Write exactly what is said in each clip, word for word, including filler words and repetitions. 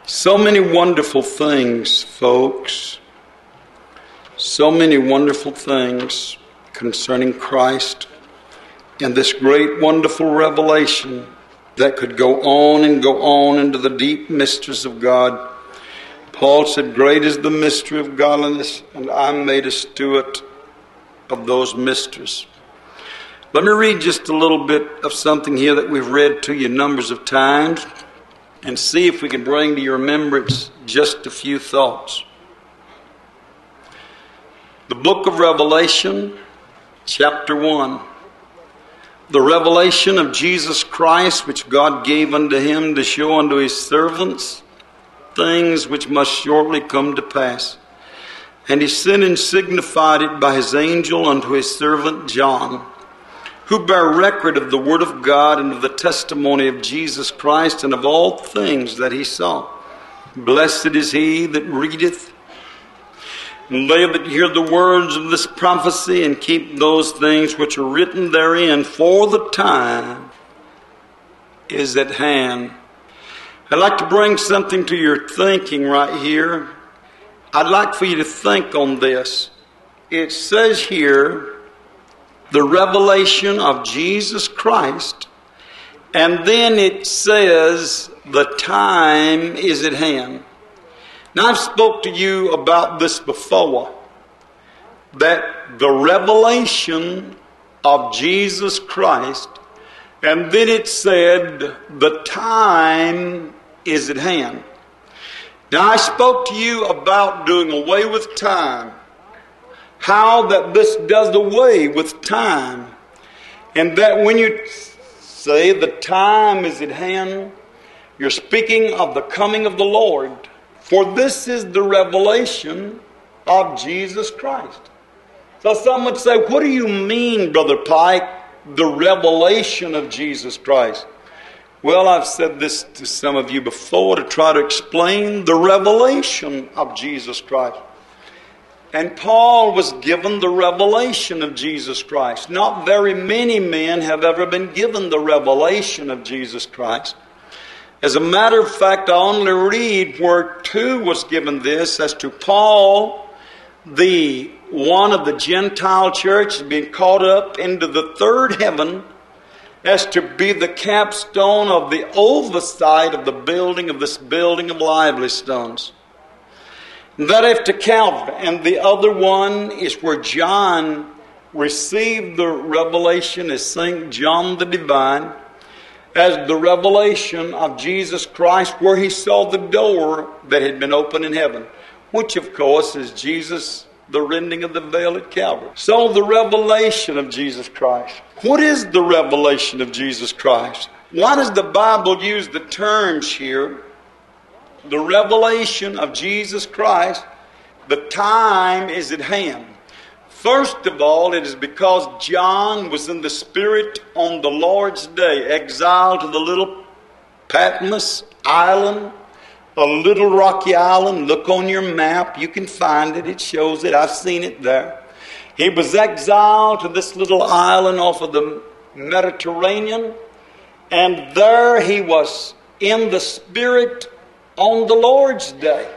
So many wonderful things, folks. So many wonderful things concerning Christ and this great, wonderful revelation that could go on and go on into the deep mysteries of God. Paul said, "Great is the mystery of godliness, and I'm made a steward of those mysteries." Let me read just a little bit of something here that we've read to you numbers of times and see if we can bring to your remembrance just a few thoughts. The book of Revelation, chapter one. The revelation of Jesus Christ, which God gave unto him to show unto his servants things which must shortly come to pass. And he sent and signified it by his angel unto his servant John, who bear record of the word of God and of the testimony of Jesus Christ and of all things that he saw. Blessed is he that readeth, and they that hear the words of this prophecy and keep those things which are written therein, for the time is at hand. I'd like to bring something to your thinking right here. I'd like for you to think on this. It says here, the revelation of Jesus Christ, and then it says the time is at hand. Now, I've spoke to you about this before, that the revelation of Jesus Christ, and then it said the time is at hand. Now, I spoke to you about doing away with time, how that this does away with time, and that when you say the time is at hand, you're speaking of the coming of the Lord. For this is the revelation of Jesus Christ. So some would say, what do you mean, Brother Pike, the revelation of Jesus Christ? Well, I've said this to some of you before to try to explain the revelation of Jesus Christ. And Paul was given the revelation of Jesus Christ. Not very many men have ever been given the revelation of Jesus Christ. As a matter of fact, I only read where two was given this, as to Paul, the one of the Gentile church, being caught up into the third heaven, as to be the capstone of the oversight of the building of this building of lively stones. That after Calvary. And the other one is where John received the revelation as Saint John the Divine, as the revelation of Jesus Christ, where he saw the door that had been opened in heaven, which of course is Jesus, the rending of the veil at Calvary. So the revelation of Jesus Christ. What is the revelation of Jesus Christ? Why does the Bible use the terms here? The revelation of Jesus Christ, the time is at hand. First of all, it is because John was in the Spirit on the Lord's day, exiled to the little Patmos island, a little rocky island. Look on your map, you can find it, it shows it, I've seen it there. He was exiled to this little island off of the Mediterranean, and there he was in the Spirit on the Lord's day.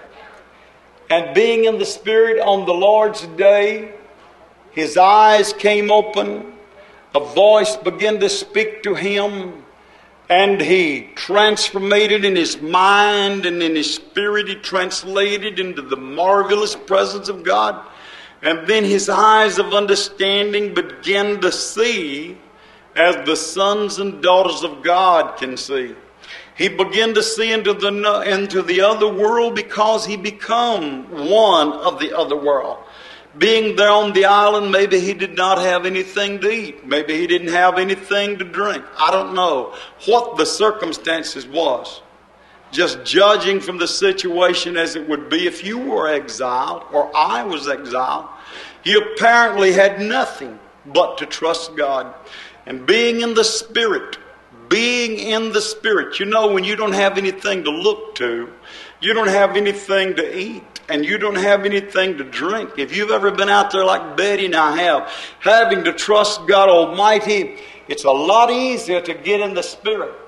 And being in the Spirit on the Lord's day, his eyes came open, a voice began to speak to him, and he transformated in his mind and in his spirit, he translated into the marvelous presence of God. And then his eyes of understanding began to see as the sons and daughters of God can see. He began to see into the, into the other world because he became one of the other world. Being there on the island, maybe he did not have anything to eat. Maybe he didn't have anything to drink. I don't know what the circumstances was. Just judging from the situation as it would be if you were exiled or I was exiled, he apparently had nothing but to trust God. And being in the Spirit, being in the Spirit, you know, when you don't have anything to look to, you don't have anything to eat, and you don't have anything to drink. If you've ever been out there like Betty and I have, having to trust God Almighty, it's a lot easier to get in the Spirit.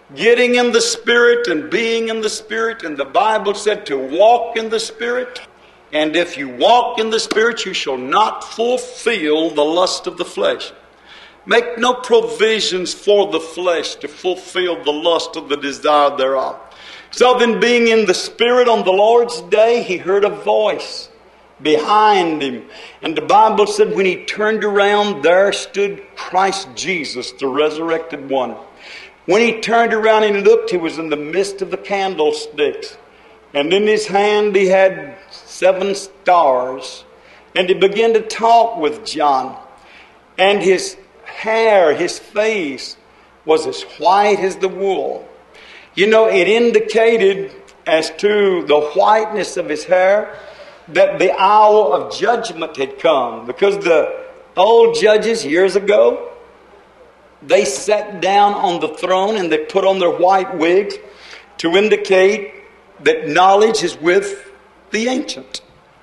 getting in the Spirit and being in the Spirit. And the Bible said to walk in the Spirit. And if you walk in the Spirit, you shall not fulfill the lust of the flesh. Make no provisions for the flesh to fulfill the lust of the desire thereof. So then, being in the Spirit on the Lord's day, he heard a voice behind him. And the Bible said when he turned around, there stood Christ Jesus, the resurrected one. When he turned around and looked, he was in the midst of the candlesticks. And in his hand he had seven stars. And he began to talk with John. And his hair, his face, was as white as the wool. You know, it indicated as to the whiteness of his hair that the hour of judgment had come. Because the old judges years ago, they sat down on the throne and they put on their white wigs to indicate that knowledge is with the ancient.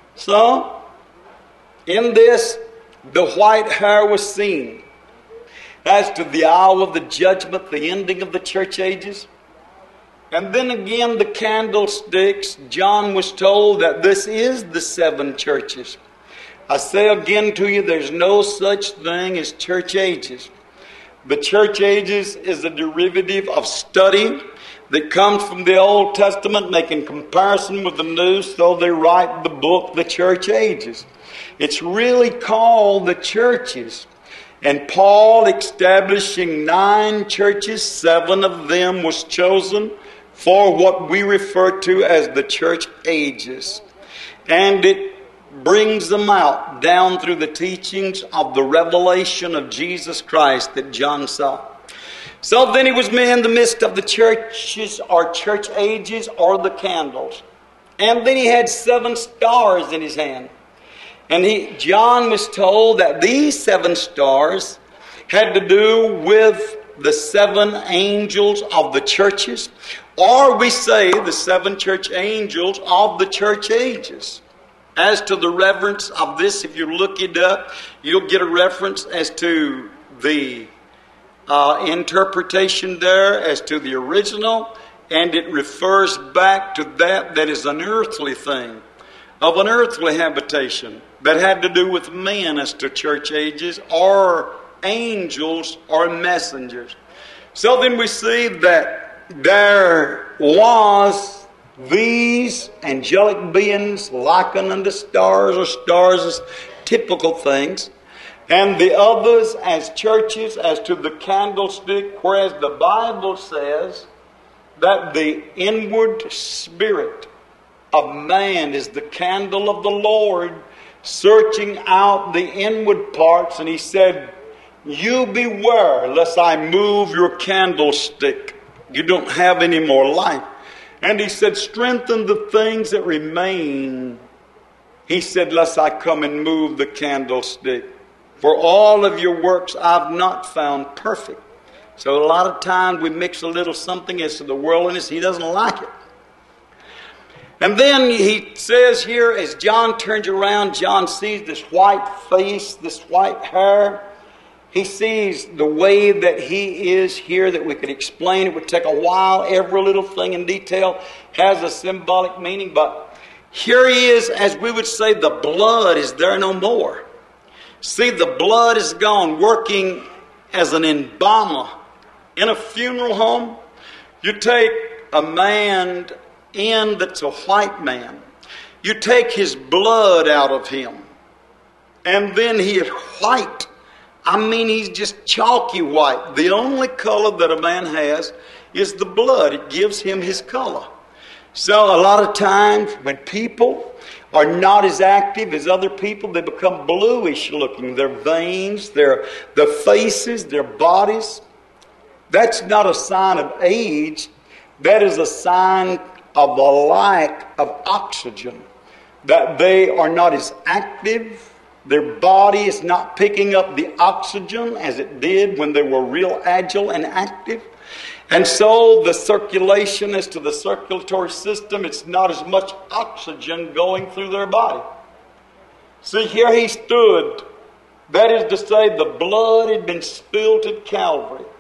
So, in this, the white hair was seen. As to the hour of the judgment, the ending of the church ages. And then again, the candlesticks, John was told that this is the seven churches. I say again to you, there's no such thing as church ages. The church ages is a derivative of study that comes from the Old Testament, making comparison with the New, so they write the book, The Church Ages. It's really called the churches. And Paul establishing nine churches, seven of them was chosen for what we refer to as the church ages. And it brings them out down through the teachings of the revelation of Jesus Christ that John saw. So then he was in the midst of the churches or church ages or the candles. And then he had seven stars in his hand. And he, John was told that these seven stars had to do with the seven angels of the churches, or we say the seven church angels of the church ages. As to the reference of this, if you look it up, you'll get a reference as to the uh, interpretation there, as to the original, and it refers back to that that is an earthly thing, of an earthly habitation, that had to do with men as to church ages, or angels, or messengers. So then we see that there was these angelic beings likened unto stars, or stars as typical things, and the others as churches, as to the candlestick, whereas the Bible says that the inward spirit of man is the candle of the Lord, searching out the inward parts. And he said, you beware lest I move your candlestick. You don't have any more life. And he said, strengthen the things that remain. He said, lest I come and move the candlestick. For all of your works I've not found perfect. So a lot of times we mix a little something as to the worldliness. He doesn't like it. And then he says here, as John turns around, John sees this white face, this white hair. He sees the way that he is here, that we could explain. It would take a while. Every little thing in detail has a symbolic meaning. But here he is, as we would say, the blood is there no more. See, the blood is gone, working as an embalmer. In a funeral home, you take a man in that's a white man. You take his blood out of him. And then he is white. I mean, he's just chalky white. The only color that a man has is the blood. It gives him his color. So a lot of times when people are not as active as other people, they become bluish looking. Their veins, their, their faces, their bodies. That's not a sign of age. That is a sign of the lack of oxygen. That they are not as active. Their body is not picking up the oxygen as it did when they were real agile and active. And so the circulation as to the circulatory system, it's not as much oxygen going through their body. See, here he stood. That is to say, the blood had been spilled at Calvary.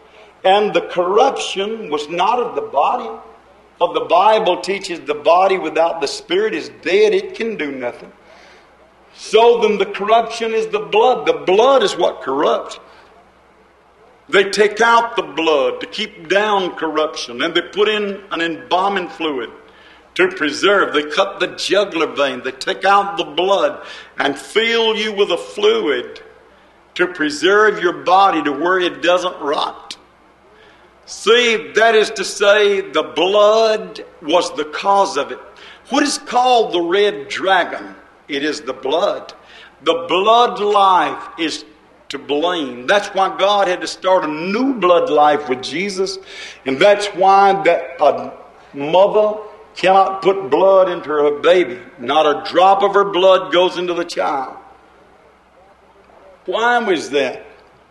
And the corruption was not of the body. For the Bible teaches the body without the spirit is dead. It can do nothing. So then the corruption is the blood. The blood is what corrupts. They take out the blood to keep down corruption. And they put in an embalming fluid to preserve. They cut the jugular vein. They take out the blood and fill you with a fluid to preserve your body to where it doesn't rot. See, that is to say, the blood was the cause of it. What is called the red dragon? It is the blood. The blood life is to blame. That's why God had to start a new blood life with Jesus. And that's why that a mother cannot put blood into her baby. Not a drop of her blood goes into the child. Why was that?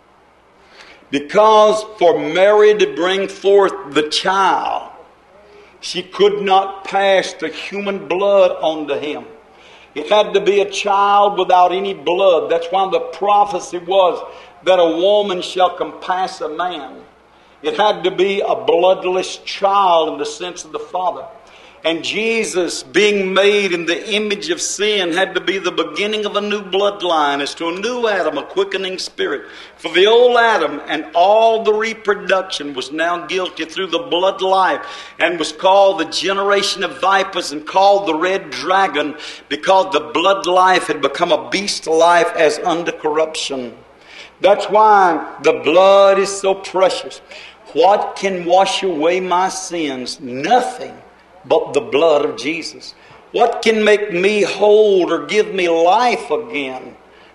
Because for Mary to bring forth the child, she could not pass the human blood onto him. It had to be a child without any blood. That's why the prophecy was that a woman shall compass a man. It had to be a bloodless child in the sense of the Father. And Jesus, being made in the image of sin, had to be the beginning of a new bloodline as to a new Adam, a quickening spirit. For the old Adam and all the reproduction was now guilty through the blood life and was called the generation of vipers and called the red dragon because the blood life had become a beast life as under corruption. That's why the blood is so precious. What can wash away my sins? Nothing but the blood of Jesus. What can make me whole or give me life again?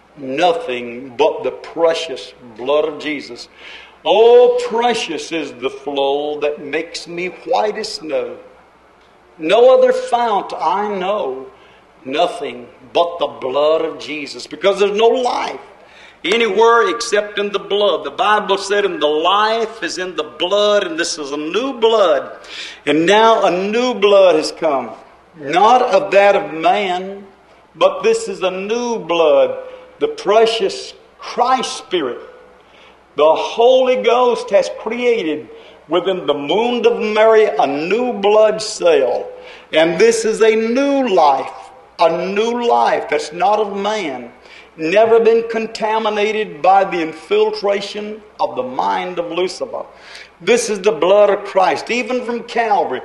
Nothing but the precious blood of Jesus. Oh, precious is the flow that makes me white as snow. No other fount I know. Nothing but the blood of Jesus. Because there's no life anywhere except in the blood. The Bible said, and the life is in the blood, and this is a new blood. And now a new blood has come. Not of that of man, but this is a new blood. The precious Christ Spirit. The Holy Ghost has created within the womb of Mary a new blood cell. And this is a new life. A new life that's not of man. Never been contaminated by the infiltration of the mind of Lucifer. This is the blood of Christ, even from Calvary.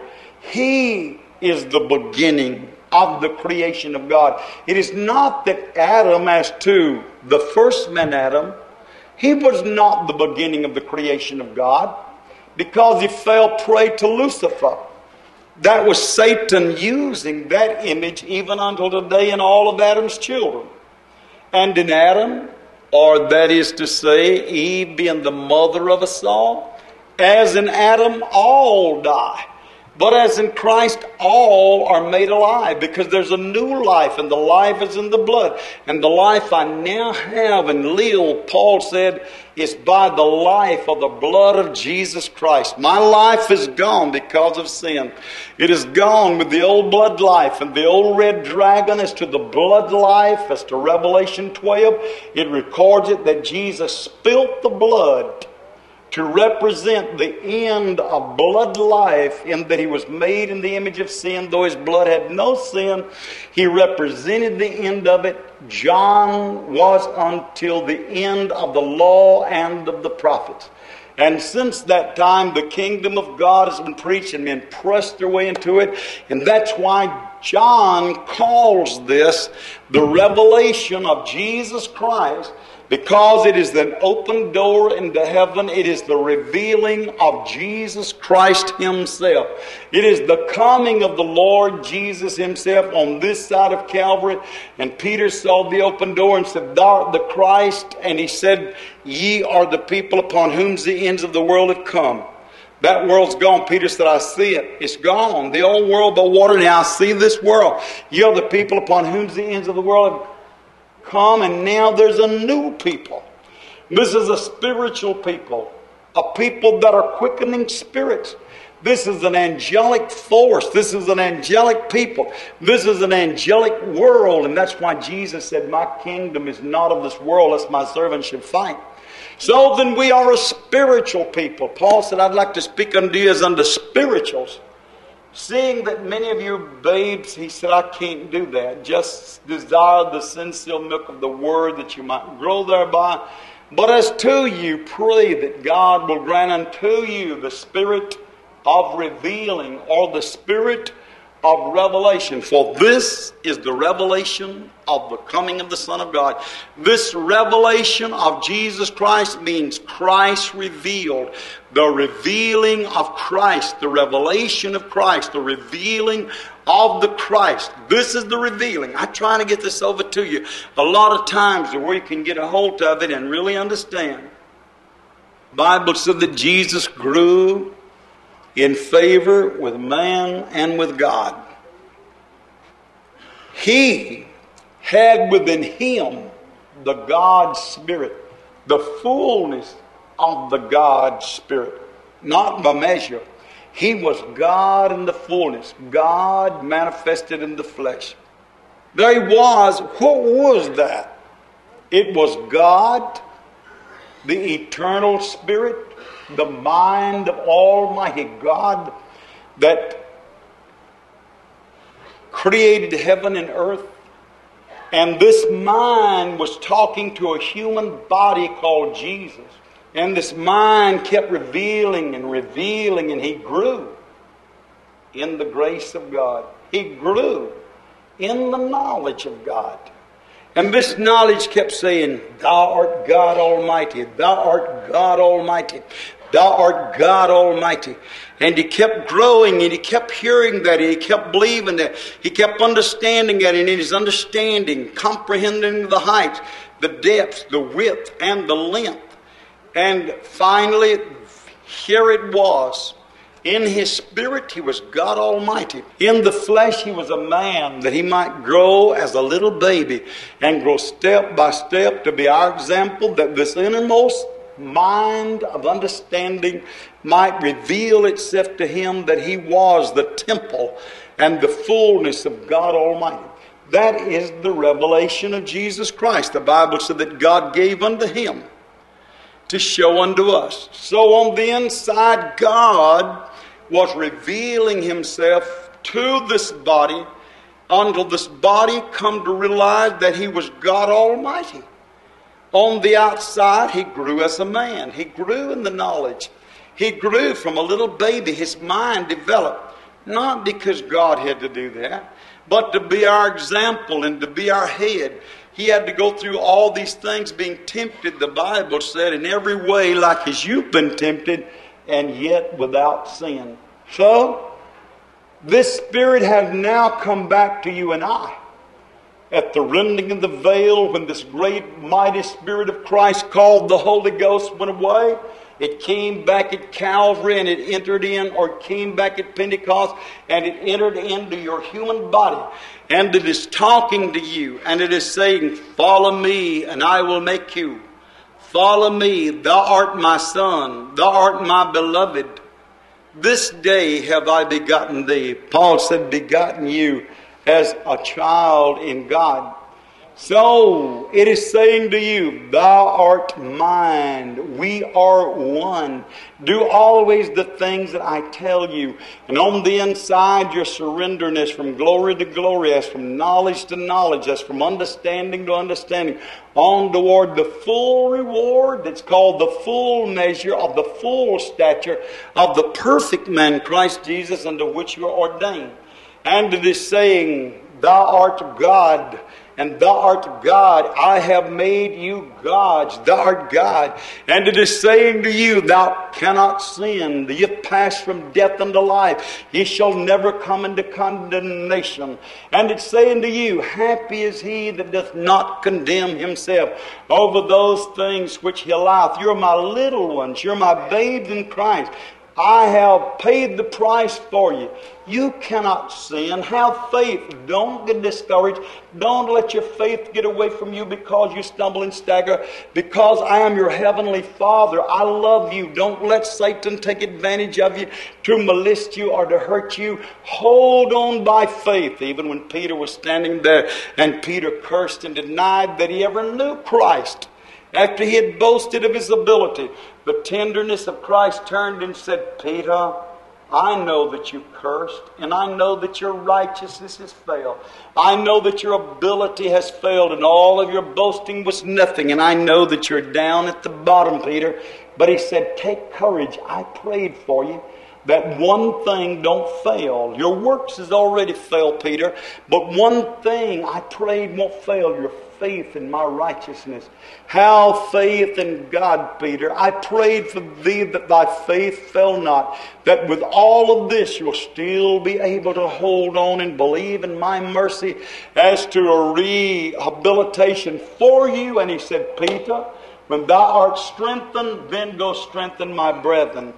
He is the beginning of the creation of God. It is not that Adam, as to the first man Adam, he was not the beginning of the creation of God because he fell prey to Lucifer. That was Satan using that image even until today in all of Adam's children. And in Adam, or that is to say, Eve being the mother of us all, as in Adam, all die. But as in Christ, all are made alive because there's a new life, and the life is in the blood. And the life I now have and live, Paul said, is by the life of the blood of Jesus Christ. My life is gone because of sin. It is gone with the old blood life and the old red dragon as to the blood life, as to Revelation twelve. It records it that Jesus spilt the blood to represent the end of blood life, in that he was made in the image of sin. Though his blood had no sin, he represented the end of it. John was until the end of the law and of the prophets. And since that time, the kingdom of God has been preached and men pressed their way into it. And that's why John calls this the revelation of Jesus Christ, because it is an open door into heaven. It is the revealing of Jesus Christ himself. It is the coming of the Lord Jesus himself on this side of Calvary. And Peter saw the open door and said, "Thou art the Christ." And he said, "Ye are the people upon whom the ends of the world have come." That world's gone. Peter said, "I see it. It's gone. The old world by water. Now I see this world. Ye are the people upon whom the ends of the world have come, and now there's a new people." This is a spiritual people, a people that are quickening spirits. This is an angelic force. This is an angelic people. This is an angelic world, and that's why Jesus said, "My kingdom is not of this world, lest my servants should fight." So then we are a spiritual people. Paul said, I'd like to speak unto you as unto spirituals. Seeing that many of you babes, he said, I can't do that. Just desire the sincere milk of the word that you might grow thereby. But as to you, pray that God will grant unto you the spirit of revealing, or the spirit of revelation. For this is the revelation of the coming of the Son of God. This revelation of Jesus Christ means Christ revealed. The revealing of Christ, the revelation of Christ, the revealing of the Christ. This is the revealing. I'm trying to get this over to you a lot of times where you can get a hold of it and really understand. The Bible said that Jesus grew in favor with man and with God. He had within him the God Spirit, the fullness of the God Spirit, not by measure. He was God in the fullness, God manifested in the flesh. There he was. What was that? It was God, the eternal Spirit, the mind of Almighty God that created heaven and earth. And this mind was talking to a human body called Jesus. And this mind kept revealing and revealing, and he grew in the grace of God. He grew in the knowledge of God. And this knowledge kept saying, Thou art God Almighty, Thou art God Almighty, Thou art God Almighty. And he kept growing, and he kept hearing that, and he kept believing that. He kept understanding that, and in his understanding, comprehending the height, the depth, the width, and the length. And finally, here it was. In his spirit, he was God Almighty. In the flesh, he was a man, that he might grow as a little baby and grow step by step to be our example, that this innermost mind of understanding might reveal itself to him, that he was the temple and the fullness of God Almighty. That is the revelation of Jesus Christ. The Bible said that God gave unto him to show unto us. So on the inside, God was revealing himself to this body until this body come to realize that he was God Almighty. On the outside, he grew as a man. He grew in the knowledge. He grew from a little baby. His mind developed. Not because God had to do that, but to be our example and to be our head. He had to go through all these things being tempted, the Bible said, in every way like as you've been tempted, and yet without sin. So, this Spirit has now come back to you and I. At the rending of the veil, when this great mighty Spirit of Christ called the Holy Ghost went away, it came back at Calvary and it entered in, or it came back at Pentecost and it entered into your human body. And it is talking to you and it is saying, follow me and I will make you. Follow me, thou art my son, thou art my beloved. This day have I begotten thee. Paul said, begotten you as a child in God. So it is saying to you, thou art mine. We are one. Do always the things that I tell you. And on the inside, your surrenderness from glory to glory, as from knowledge to knowledge, as from understanding to understanding, on toward the full reward that's called the full measure of the full stature of the perfect man, Christ Jesus, unto which you are ordained. And it is saying, thou art God, and thou art God. I have made you gods. Thou art God. And it is saying to you, thou cannot sin. Ye have passed from death unto life. Ye shall never come into condemnation. And it's saying to you, happy is he that doth not condemn himself over those things which he alloweth. You're my little ones. You're my babes in Christ. I have paid the price for you. You cannot sin. Have faith. Don't get discouraged. Don't let your faith get away from you because you stumble and stagger. Because I am your heavenly Father. I love you. Don't let Satan take advantage of you to molest you or to hurt you. Hold on by faith. Even when Peter was standing there and Peter cursed and denied that he ever knew Christ. After he had boasted of his ability, the tenderness of Christ turned and said, Peter, I know that you cursed, and I know that your righteousness has failed. I know that your ability has failed, and all of your boasting was nothing, and I know that you're down at the bottom, Peter. But he said, take courage. I prayed for you. That one thing don't fail. Your works has already failed, Peter. But one thing I prayed won't fail. Your faith in my righteousness. How faith in God, Peter. I prayed for thee that thy faith fail not. That with all of this you'll still be able to hold on and believe in my mercy as to a rehabilitation for you. And he said, Peter, when thou art strengthened, then go strengthen my brethren.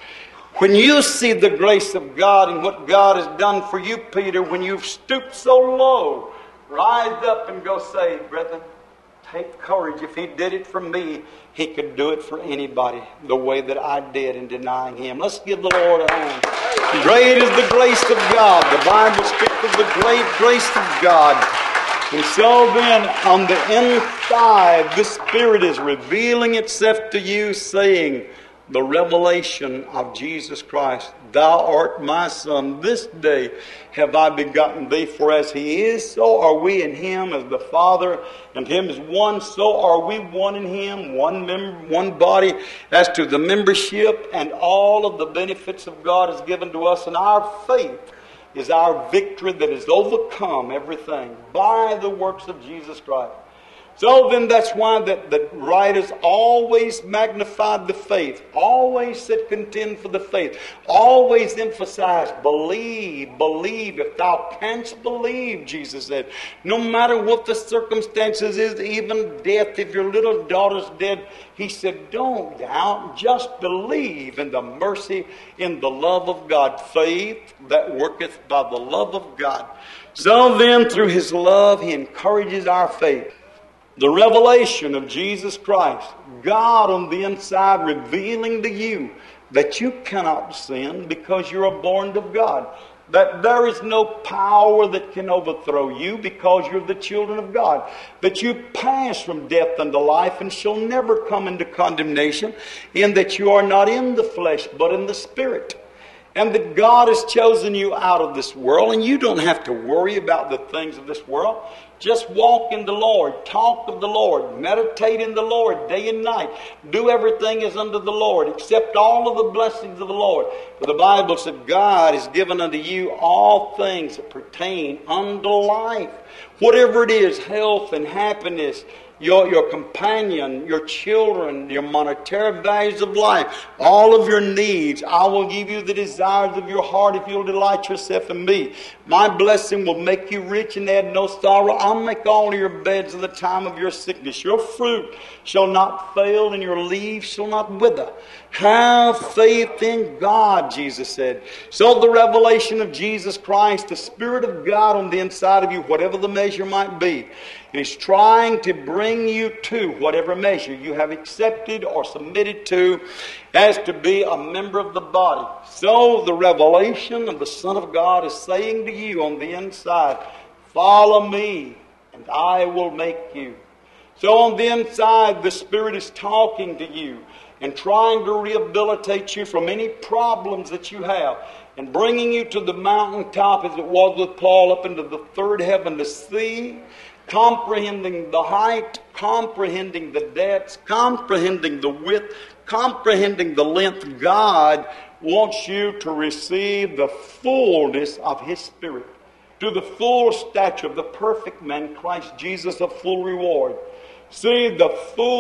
When you see the grace of God and what God has done for you, Peter, when you've stooped so low, rise up and go say, brethren, take courage. If he did it for me, he could do it for anybody the way that I did in denying him. Let's give the Lord a hand. Great is the grace of God. The Bible speaks of the great grace of God. And so then, on the inside, the Spirit is revealing itself to you, saying, the revelation of Jesus Christ. Thou art my Son. This day have I begotten thee. For as he is, so are we in him. As the Father and him is one, so are we one in him. One mem- one body. As to the membership and all of the benefits of God is given to us. And our faith is our victory that has overcome everything by the works of Jesus Christ. So then that's why that the writers always magnified the faith, always said contend for the faith, always emphasized believe, believe. If thou canst believe, Jesus said, no matter what the circumstances is, even death, if your little daughter's dead, he said, don't doubt, just believe in the mercy, in the love of God. Faith that worketh by the love of God. So then through his love, he encourages our faith. The revelation of Jesus Christ, God on the inside revealing to you that you cannot sin because you are born of God. That there is no power that can overthrow you because you're the children of God. That you pass from death unto life and shall never come into condemnation, in that you are not in the flesh but in the Spirit. And that God has chosen you out of this world, and you don't have to worry about the things of this world. Just walk in the Lord, talk of the Lord, meditate in the Lord day and night. Do everything as unto the Lord, accept all of the blessings of the Lord. For the Bible said, God has given unto you all things that pertain unto life. Whatever it is, health and happiness, Your, your companion, your children, your monetary values of life, all of your needs. I will give you the desires of your heart if you'll delight yourself in me. My blessing will make you rich and add no sorrow. I'll make all of your beds in the time of your sickness. Your fruit shall not fail and your leaves shall not wither. Have faith in God, Jesus said. So the revelation of Jesus Christ, the Spirit of God on the inside of you, whatever the measure might be, He's trying to bring you to whatever measure you have accepted or submitted to as to be a member of the body. So the revelation of the Son of God is saying to you on the inside, follow me and I will make you. So on the inside, the Spirit is talking to you and trying to rehabilitate you from any problems that you have, and bringing you to the mountaintop as it was with Paul up into the third heaven to see, comprehending the height, comprehending the depths, comprehending the width, comprehending the length. God wants you to receive the fullness of His Spirit, to the full stature of the perfect man, Christ Jesus, of full reward. See the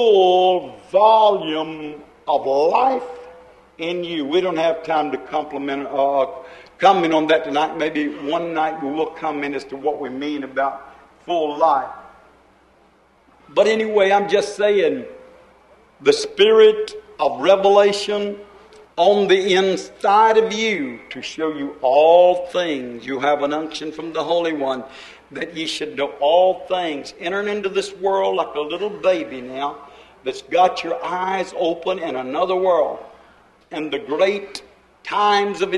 full volume of life in you. We don't have time to compliment, uh, comment on that tonight. Maybe one night we will comment as to what we mean about full life. But anyway, I'm just saying, the Spirit of revelation on the inside of you to show you all things. You have an unction from the Holy One that ye should know all things. Entering into this world like a little baby now that's got your eyes open in another world. And the great times of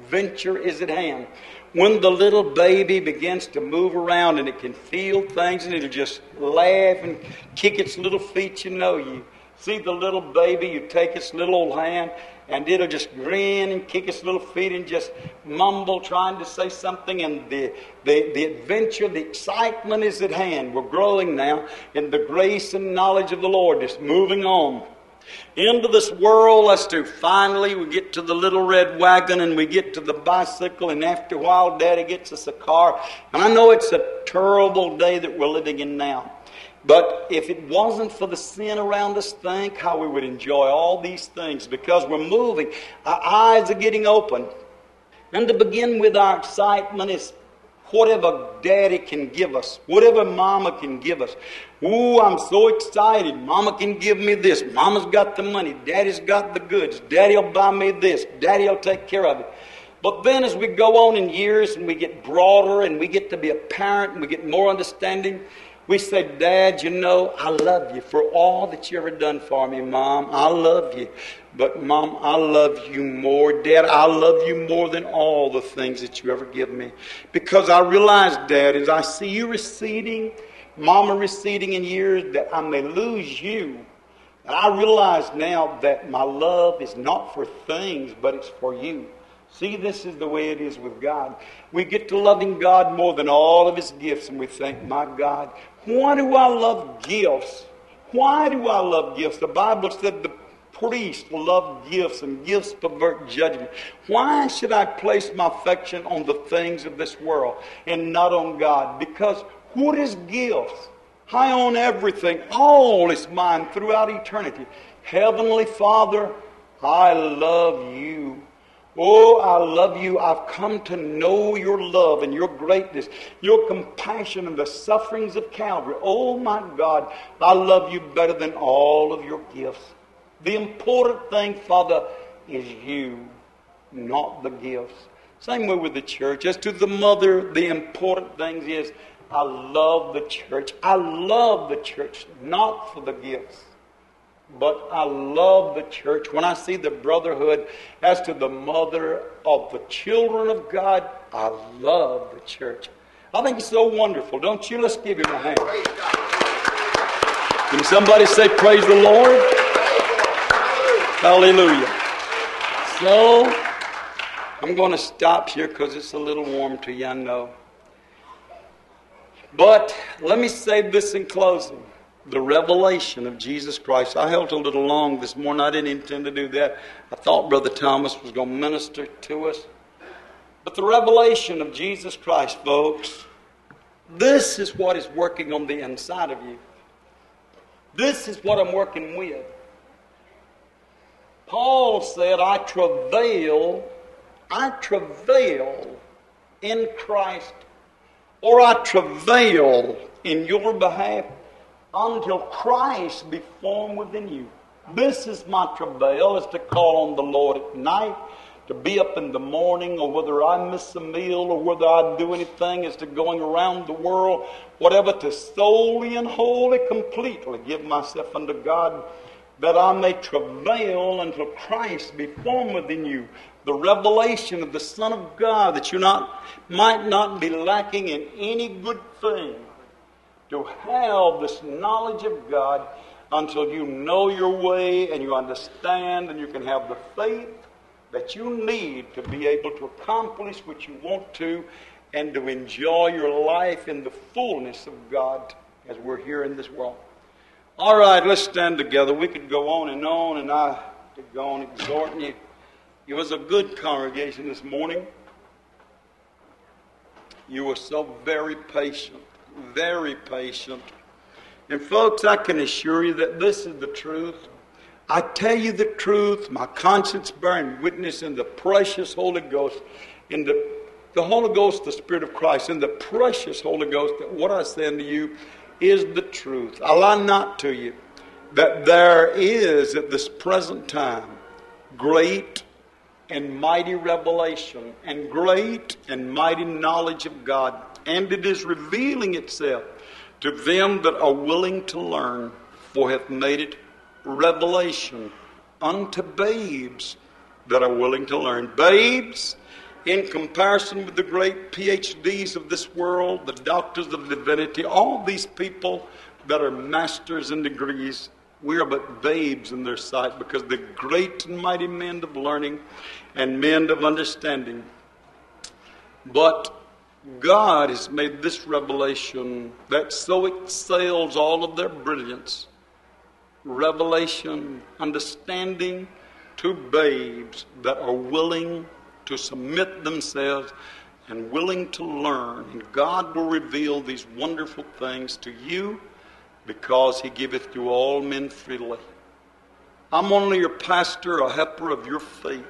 adventure is at hand. When the little baby begins to move around and it can feel things and it'll just laugh and kick its little feet, you know, you see the little baby, you take its little old hand and it'll just grin and kick its little feet and just mumble trying to say something, and the, the, the adventure, the excitement is at hand. We're growing now in the grace and knowledge of the Lord, just moving on into this world. Let's do. Finally, we get to the little red wagon and we get to the bicycle, and after a while, Daddy gets us a car. And I know it's a terrible day that we're living in now. But if it wasn't for the sin around us, think how we would enjoy all these things, because we're moving. Our eyes are getting open. And to begin with, our excitement is whatever Daddy can give us, whatever Mama can give us. Ooh, I'm so excited. Mama can give me this. Mama's got the money. Daddy's got the goods. Daddy'll buy me this. Daddy'll take care of it. But then as we go on in years and we get broader and we get to be a parent and we get more understanding, we say, Dad, you know, I love you for all that you ever done for me, Mom. I love you. But, Mom, I love you more. Dad, I love you more than all the things that you ever give me. Because I realize, Dad, as I see you receding, Mama receding in years, that I may lose you. And I realize now that my love is not for things, but it's for you. See, this is the way it is with God. We get to loving God more than all of His gifts, and we think, my God, why do I love gifts? Why do I love gifts? The Bible said the priests love gifts, and gifts pervert judgment. Why should I place my affection on the things of this world and not on God? Because what is gifts? I own everything. All is mine throughout eternity. Heavenly Father, I love you. Oh, I love you. I've come to know your love and your greatness, your compassion and the sufferings of Calvary. Oh, my God, I love you better than all of your gifts. The important thing, Father, is you, not the gifts. Same way with the church. As to the mother, the important thing is, I love the church. I love the church, not for the gifts. But I love the church. When I see the brotherhood as to the mother of the children of God, I love the church. I think it's so wonderful, don't you? Let's give him a hand. Can somebody say praise the Lord? Hallelujah. So, I'm going to stop here because it's a little warm to you, I know. But let me say this in closing. The revelation of Jesus Christ. I held a little long this morning. I didn't intend to do that. I thought Brother Thomas was going to minister to us. But the revelation of Jesus Christ, folks, this is what is working on the inside of you. This is what I'm working with. Paul said, I travail, I travail in Christ, or I travail in your behalf, until Christ be formed within you. This is my travail, is to call on the Lord at night, to be up in the morning, or whether I miss a meal, or whether I do anything, as to going around the world, whatever, to solely and wholly, completely give myself unto God, that I may travail until Christ be formed within you. The revelation of the Son of God, that you not might not be lacking in any good thing, to have this knowledge of God until you know your way and you understand and you can have the faith that you need to be able to accomplish what you want to and to enjoy your life in the fullness of God as we're here in this world. All right, let's stand together. We could go on and on, and I could go on exhorting you. It was a good congregation this morning. You were so very patient. Very patient. And folks, I can assure you that this is the truth. I tell you the truth, my conscience bearing witness in the precious Holy Ghost, in the, the Holy Ghost, the Spirit of Christ, in the precious Holy Ghost, that what I say unto you is the truth. I lie not to you, that there is at this present time great and mighty revelation and great and mighty knowledge of God. And it is revealing itself to them that are willing to learn, for hath made it revelation unto babes that are willing to learn. Babes, in comparison with the great P H Ds of this world, the doctors of divinity, all these people that are masters in degrees, we are but babes in their sight, because the great and mighty men of learning and men of understanding. But God has made this revelation that so excels all of their brilliance. Revelation, understanding to babes that are willing to submit themselves and willing to learn. And God will reveal these wonderful things to you, because He giveth to all men freely. I'm only your pastor, a helper of your faith.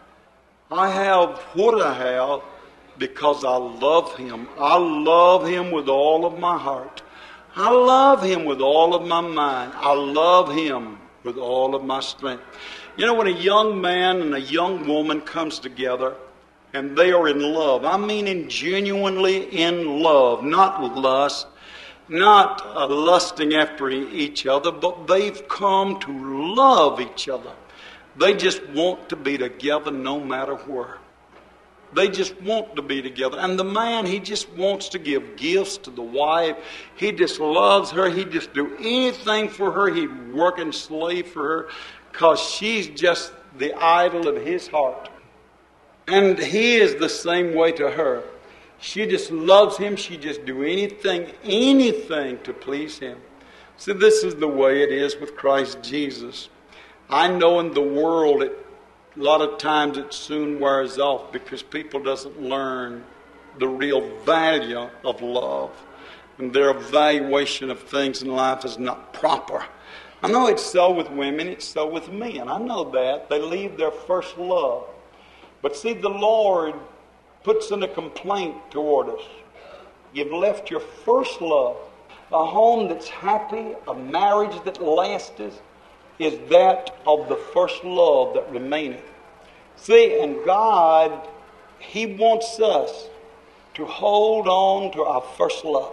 I have what I have because I love Him. I love Him with all of my heart. I love Him with all of my mind. I love Him with all of my strength. You know, when a young man and a young woman comes together and they are in love, I mean in genuinely in love, not lust, not uh, lusting after each other, but they've come to love each other. They just want to be together no matter where. They just want to be together. And the man, he just wants to give gifts to the wife. He just loves her. He just do anything for her. He'd work and slave for her, because she's just the idol of his heart. And he is the same way to her. She just loves him. She just do anything, anything to please him. So this is the way it is with Christ Jesus. I know in the world it A lot of times it soon wears off, because people doesn't learn the real value of love, and their evaluation of things in life is not proper. I know it's so with women, it's so with men. I know that. They leave their first love. But see, the Lord puts in a complaint toward us. You've left your first love. A home that's happy, a marriage that lasteth, is that of the first love that remaineth. See, and God, He wants us to hold on to our first love.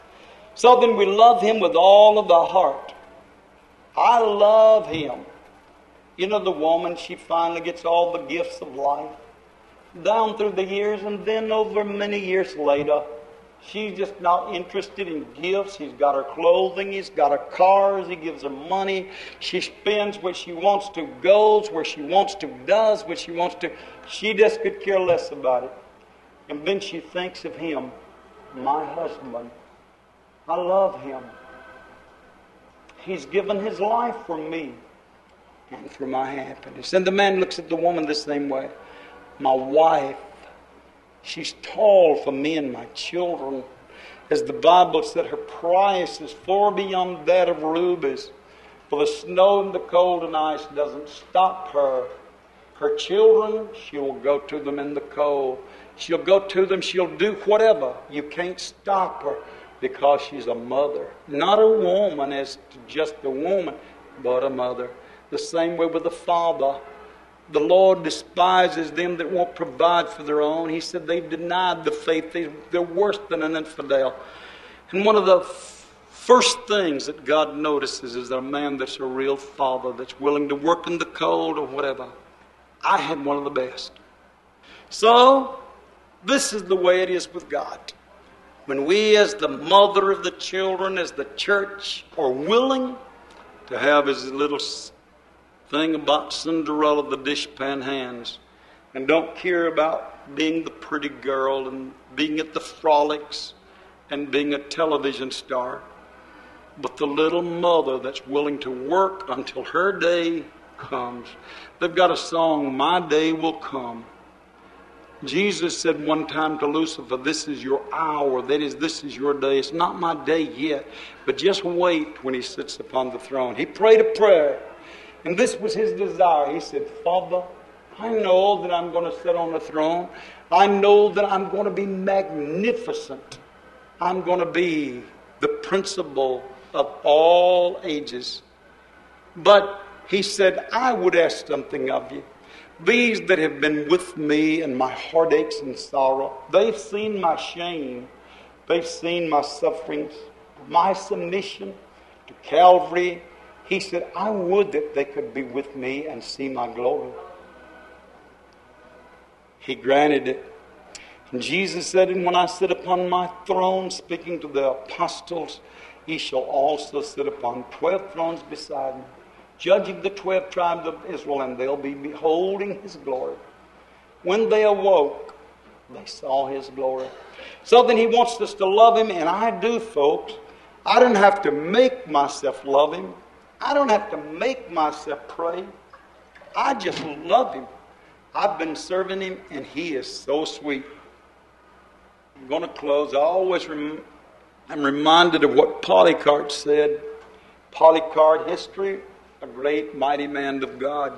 So then we love Him with all of our heart. I love Him. You know, the woman, she finally gets all the gifts of life down through the years, and then over many years later, she's just not interested in gifts. He's got her clothing. He's got her cars. He gives her money. She spends what she wants to, goes where she wants to, does what she wants to. She just could care less about it. And then she thinks of him, my husband. I love him. He's given his life for me and for my happiness. And the man looks at the woman the same way. My wife. She's tall for me and my children. As the Bible said, her price is far beyond that of rubies. For the snow and the cold and ice doesn't stop her. Her children, she will go to them in the cold. She'll go to them, she'll do whatever. You can't stop her, because she's a mother. Not a woman as just a woman, but a mother. The same way with the father. The Lord despises them that won't provide for their own. He said they've denied the faith. They, they're worse than an infidel. And one of the f- first things that God notices is a man that's a real father, that's willing to work in the cold or whatever. I had one of the best. So, this is the way it is with God. When we, as the mother of the children, as the church, are willing to have His little thing about Cinderella, the dishpan hands, and don't care about being the pretty girl and being at the frolics and being a television star, but the little mother that's willing to work until her day comes. They've got a song, My Day Will Come. Jesus said one time to Lucifer, this is your hour, that is, this is your day. It's not my day yet, but just wait when He sits upon the throne. He prayed a prayer. And this was his desire. He said, Father, I know that I'm going to sit on the throne. I know that I'm going to be magnificent. I'm going to be the principal of all ages. But he said, I would ask something of you. These that have been with me in my heartaches and sorrow, they've seen my shame. They've seen my sufferings, my submission to Calvary. He said, I would that they could be with me and see my glory. He granted it. And Jesus said, and when I sit upon my throne, speaking to the apostles, he shall also sit upon twelve thrones beside me, judging the twelve tribes of Israel, and they'll be beholding his glory. When they awoke, they saw his glory. So then he wants us to love him, and I do, folks. I don't have to make myself love him. I don't have to make myself pray. I just love him. I've been serving him, and he is so sweet. I'm going to close. I always rem- I'm reminded of what Polycarp said. Polycarp, history, a great mighty man of God.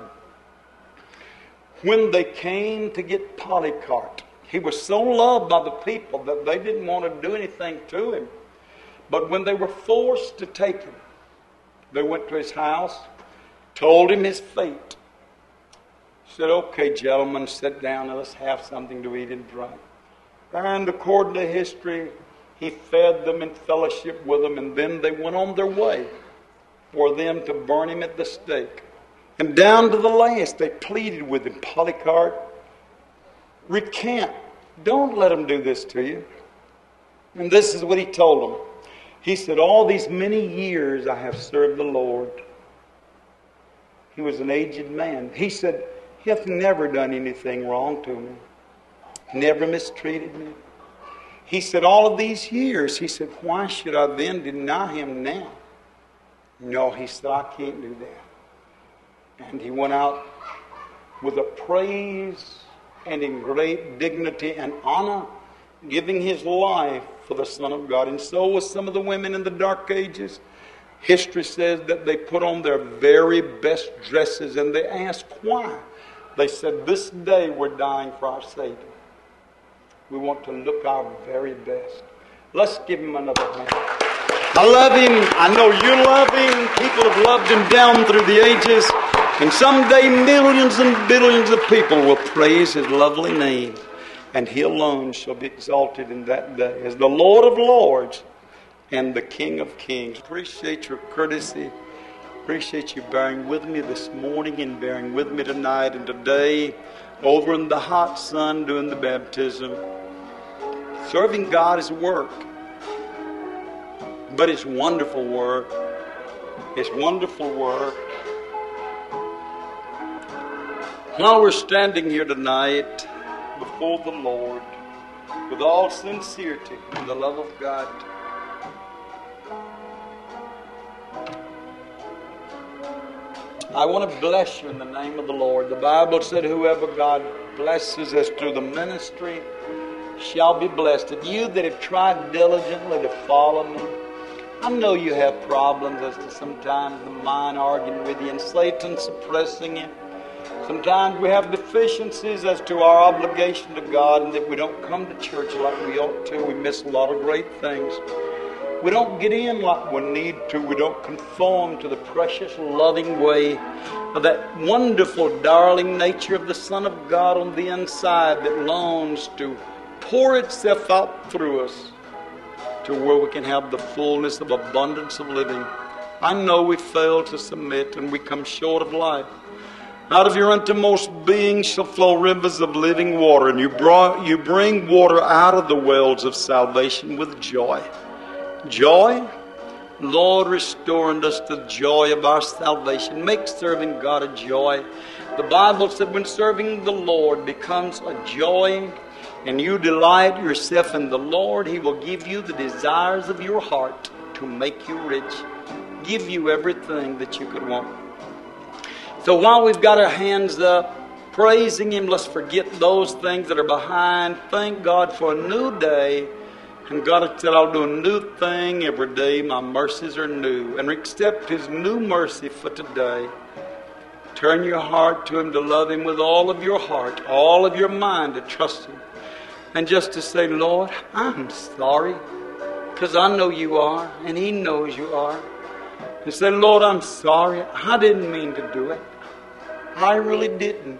When they came to get Polycarp, he was so loved by the people that they didn't want to do anything to him. But when they were forced to take him, they went to his house, told him his fate. Said, okay, gentlemen, sit down and let's have something to eat and drink. And according to history, he fed them and fellowship with them, and then they went on their way for them to burn him at the stake. And down to the last, they pleaded with him, Polycarp, recant. Don't let them do this to you. And this is what he told them. He said, all these many years I have served the Lord. He was an aged man. He said, he hath never done anything wrong to me. Never mistreated me. He said, all of these years, he said, why should I then deny him now? No, he said, I can't do that. And he went out with a praise and in great dignity and honor, giving his life for the Son of God. And so was some of the women in the Dark Ages. History says that they put on their very best dresses, and they asked why. They said, this day we're dying for our Savior. We want to look our very best. Let's give him another hand. I love him. I know you love him. People have loved him down through the ages. And someday millions and billions of people will praise his lovely name. And he alone shall be exalted in that day as the Lord of Lords and the King of Kings. Appreciate your courtesy. Appreciate you bearing with me this morning and bearing with me tonight and today over in the hot sun doing the baptism. Serving God is work. But it's wonderful work. It's wonderful work. While we're standing here tonight before the Lord with all sincerity and the love of God, I want to bless you in the name of the Lord. The Bible said, whoever God blesses us through the ministry shall be blessed. And you that have tried diligently to follow me, I know you have problems as to sometimes the mind arguing with you and Satan suppressing you. Sometimes we have deficiencies as to our obligation to God, and that we don't come to church like we ought to. We miss a lot of great things. We don't get in like we need to. We don't conform to the precious, loving way of that wonderful, darling nature of the Son of God on the inside that longs to pour itself out through us to where we can have the fullness of abundance of living. I know we fail to submit and we come short of life. Out of your innermost being shall flow rivers of living water, and you, brought, you bring water out of the wells of salvation with joy. Joy? Lord, restore unto us the joy of our salvation. Make serving God a joy. The Bible said when serving the Lord becomes a joy and you delight yourself in the Lord, He will give you the desires of your heart to make you rich, give you everything that you could want. So while we've got our hands up, praising Him, let's forget those things that are behind. Thank God for a new day. And God said, I'll do a new thing every day. My mercies are new. And accept His new mercy for today. Turn your heart to Him, to love Him with all of your heart, all of your mind, to trust Him. And just to say, Lord, I'm sorry, because I know you are, and He knows you are. And say, Lord, I'm sorry. I didn't mean to do it. I really didn't.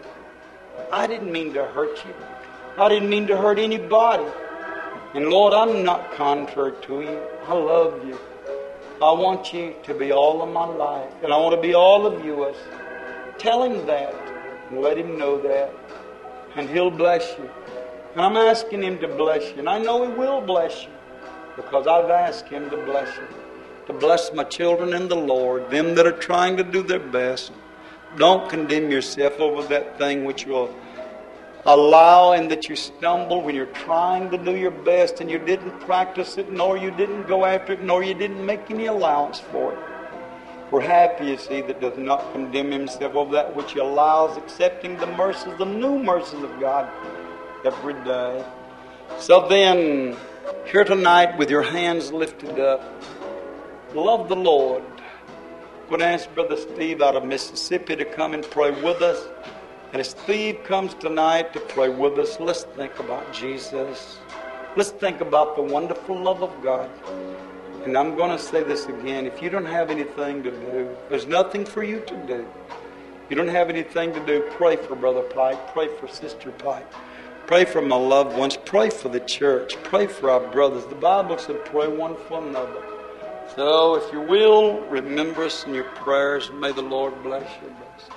I didn't mean to hurt you. I didn't mean to hurt anybody. And Lord, I'm not contrary to you. I love you. I want you to be all of my life. And I want to be all of yours. Tell Him that. And let Him know that. And He'll bless you. And I'm asking Him to bless you. And I know He will bless you because I've asked Him to bless you. To bless my children in the Lord, them that are trying to do their best. Don't condemn yourself over that thing which will allow and that you stumble when you're trying to do your best and you didn't practice it, nor you didn't go after it, nor you didn't make any allowance for it. For happy is he that does not condemn himself over that which he allows, accepting the mercies, the new mercies of God every day. So then, here tonight with your hands lifted up, love the Lord. I'm going to ask Brother Steve out of Mississippi to come and pray with us. And as Steve comes tonight to pray with us, let's think about Jesus. Let's think about the wonderful love of God. And I'm going to say this again. If you don't have anything to do, there's nothing for you to do. If you don't have anything to do, pray for Brother Pike. Pray for Sister Pike. Pray for my loved ones. Pray for the church. Pray for our brothers. The Bible said pray one for another. So if you will, remember us in your prayers. May the Lord bless you.